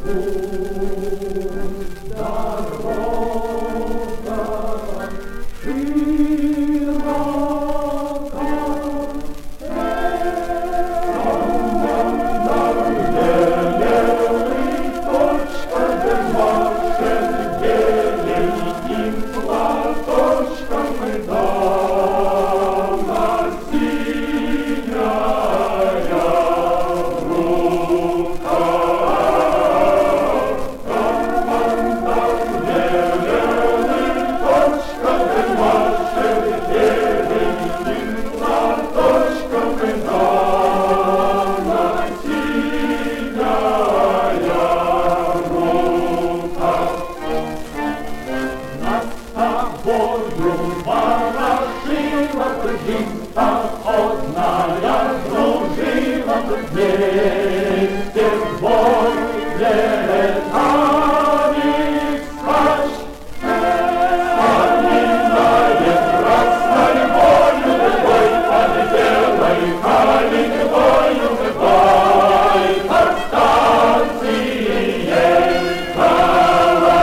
Одная дружина вместе в бой летали скач. Поминая красной бою бой, под белой калиной бою бой, под станцией Калаш.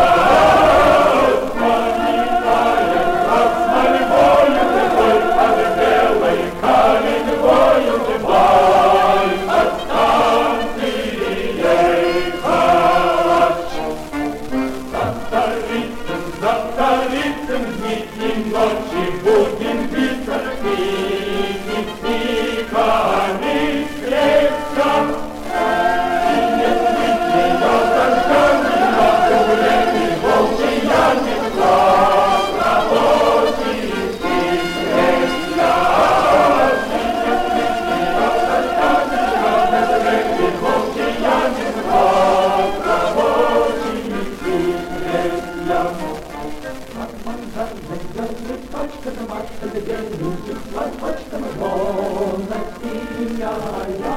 Поминая красной бою бой, под белой калиной бою бой, под станцией Калаш. За дни и ночи будем биться пиками крепко. И если ее дождями на улице волчья несла рабочий крестья. И если ее дождями на улице волчья несла рабочий крестья. Точка, точка, точка,